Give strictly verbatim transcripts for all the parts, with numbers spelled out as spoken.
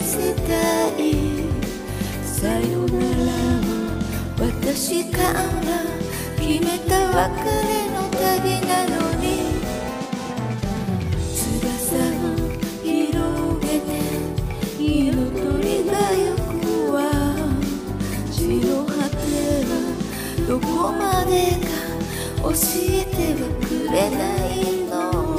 せたい。さよならを私から決めた別れの旅なのに、翼を広げて色とりがよくは地の果てはどこまでか教えてはくれないの。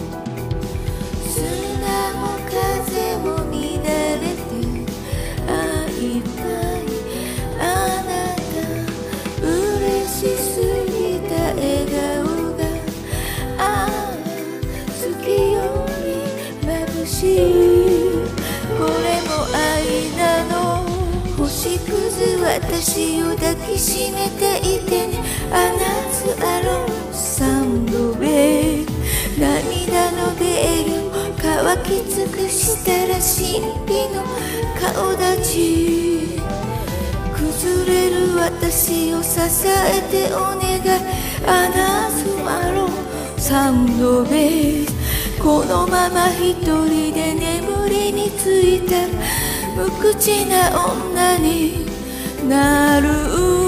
砂も風も乱れて会いたいあなた、嬉しすぎた笑顔がああ好きより眩しい。これも愛なの。星屑私を抱きしめていてね。アナズアロンサンドベイ、涙のベール乾き尽くしたら神秘の顔立ち。崩れる私を支えてお願い。アナズアロンサンドベイ、このまま一人で眠りについたら無口な女になる。